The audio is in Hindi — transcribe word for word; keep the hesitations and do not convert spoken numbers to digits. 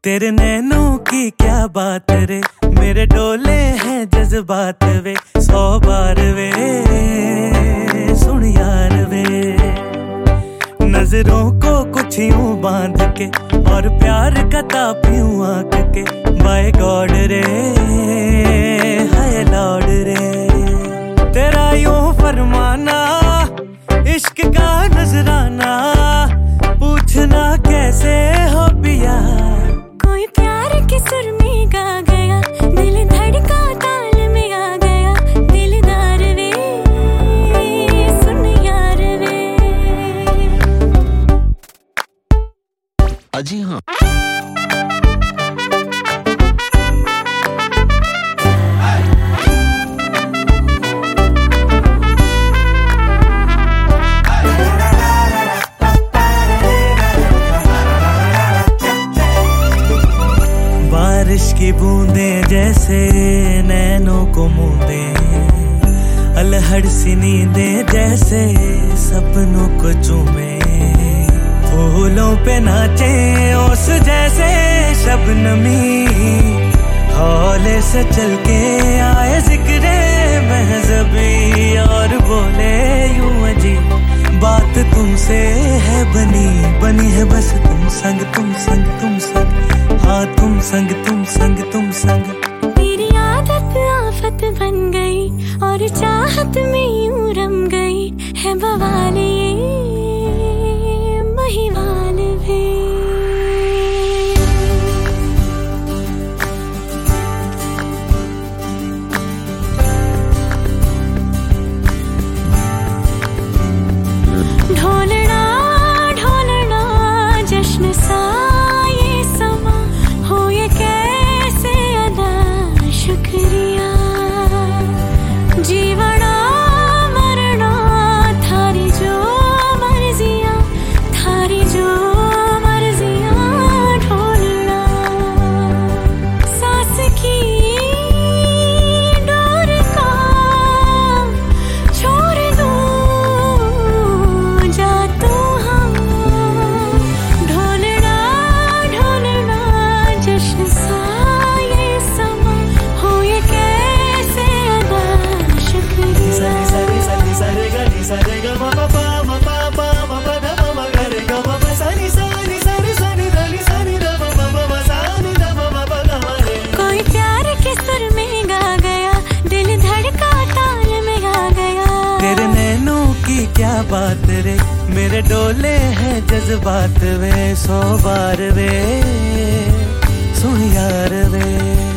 तेरे नैनों की क्या बात रे, मेरे डोले हैं जज्बात वे, सौ बार वे सुन यार वे। नजरों को कुछ यूं बांध के और प्यार का ताप यूं आंक के, बाय गॉड रे हाय लॉर्ड रे। तेरा यूं फरमाना इश्क का नजराना, पूछना कैसे हो पिया। कोई प्यार के सुर में गा गया, दिल धड़का ताल में आ गया, दिलदार वे सुन यार वे। अजी हाँ बारिश की बूंदें जैसे नैनों को मूंदे, अलहड़ सी नींदें जैसे सपनों को चूमे। फूलों पे नाचे ओस जैसे शबनमी, हौले से चल के आए जिक्रे महज़बी और बोले यूं अजीब बात तुमसे है बनी बनी है बस तुम संग तुम संग तुम संग, हाँ तुम संग तुम संग तुम संग। तेरी आदत आफत बन गई और चाहत में यूं रम गई, है बवाल ये महिवाल भी। ढोलना ढोलना जश्न सा ये समा, हो ये कैसे अदा शुक्रिया। जीवना मरना थारी जो मर्जियाँ, थारी जो मर्जियाँ। ढोलना सांस की डोर का छोड़ दूँ जा तू हाँ। ढोलना ढोलना जश्न सा ये समा, हो ये कैसे अदा शुक्रिया। कोई प्यार के सुर में गा गया, दिल धड़का ताल में आ गया। तेरे नैनों की क्या बात रे, मेरे डोले हैं जज्बात वे, सौ बार वे सुन यार वे।